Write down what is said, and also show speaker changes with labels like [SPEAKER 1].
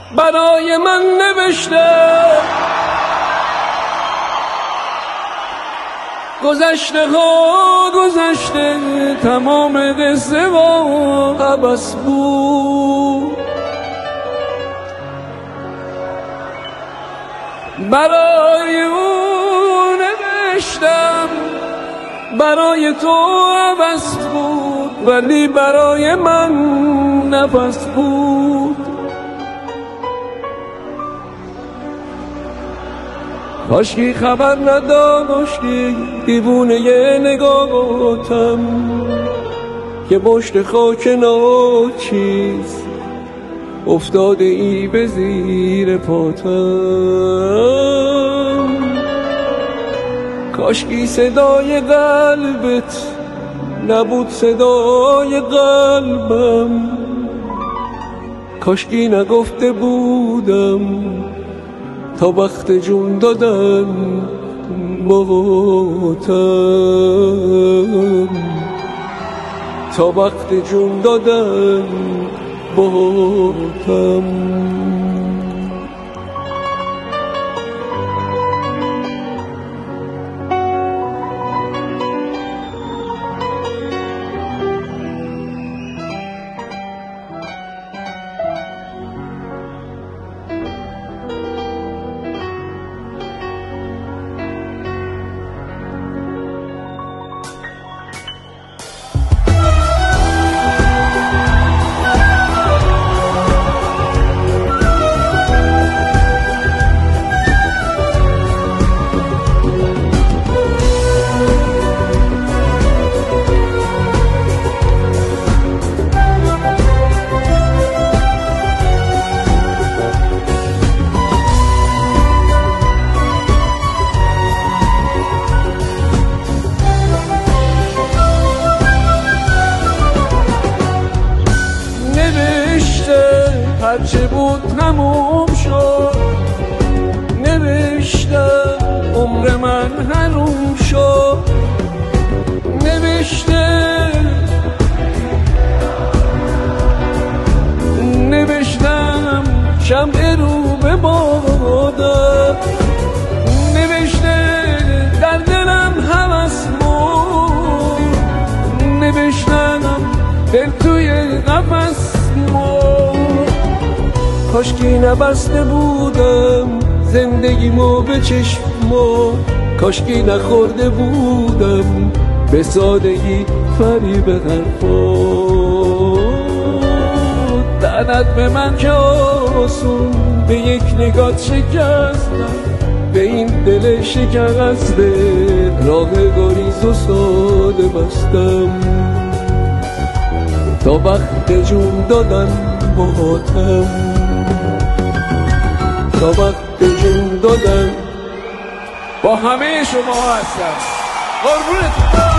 [SPEAKER 1] برای من نوشته، گذشته ها گذشته، تمام قصه و عبث بود. برای اون نوشتم، برای تو عبث بود، ولی برای من نفس بود. کاشکی خبر نداشتی دیوونه نگاهتم که پشت خاک ناچیز افتاده ای به زیر پاتم. کاشکی صدای قلبت نبود صدای قلبم، کاشکی نگفته بودم تا وقت جون دادن باهاتم، تا وقت جون دادن باهاتم. هرچه بود تموم شد، نوشتم عمر من حروم شد، نوشتم شمع رو به بادم، نوشته در دلم هوس مرد، نوشتم دل توی قفس مرد. کاشکی نبسته بودم زندگیمو به چشمو، کاشکی نخورده بودم به سادگی فریب حرفات. لعنت به من که آسون به یک نگات شکستم، به این دل شکسته راه گریز و ساده بستم، تا وقت جون دادن باهاتم، تا وقت جون دادن با همه شما هستم. قربونتون.